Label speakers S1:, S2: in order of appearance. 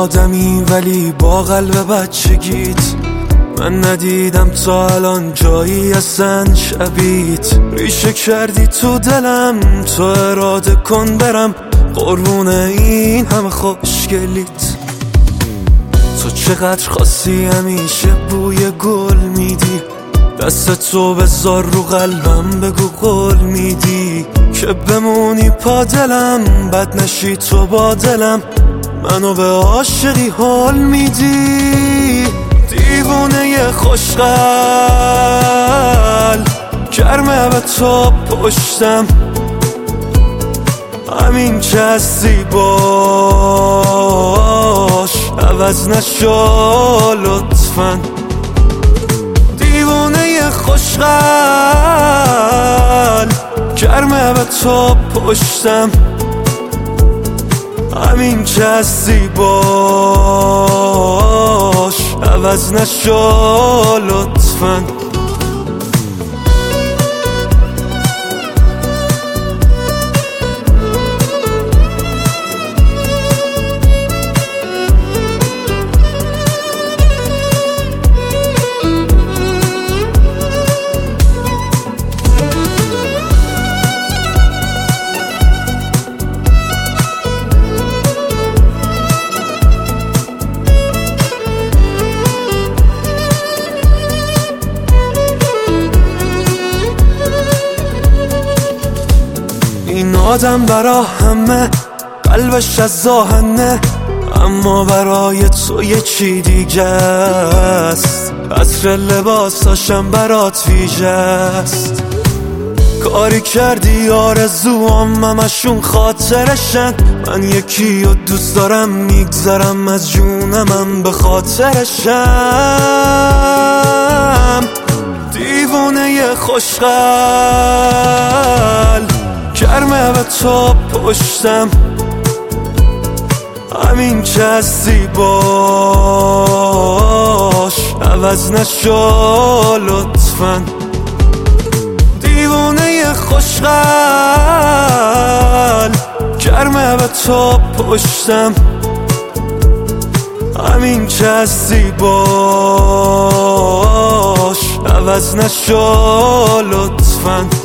S1: آدمی ولی با قلب بچگیت. من ندیدم تا الان جایی اصلا شبیت. ریشه کردی تو دلم، تو اراده کن برم قربون این همه خوشگلیت. تو چقدر خاصی همیشه بوی گل میدی. دست تو بذار رو قلبم بگو قول میدی که بمونی پا دلم، بد نشی تو با دلم، منو به عاشقی حال میدی. دیوونه خوشقل گرمه به تو پشتم، همین که هستی باش عوض نشو لطفاً. دیوونه خوشقل گرمه به تو پشتم، همین که هستی باش عوض نشو لطفاً. این آدم برا همه قلبش از آهنه، اما برای تو یه چی دیگه است. عطر لباساشم برات ویژه است. کاری کردی آرزوام همشون خاطرشن. من یکی رو دوست دارم میگذرم از جونمم به خاطرشم. دیوونه خوشقل گرمه به تو پشتم، همین که هستی باش عوض نشو لطفاً. دیوونه خوشقل گرمه به تو پشتم، همین که هستی باش عوض نشو لطفاً.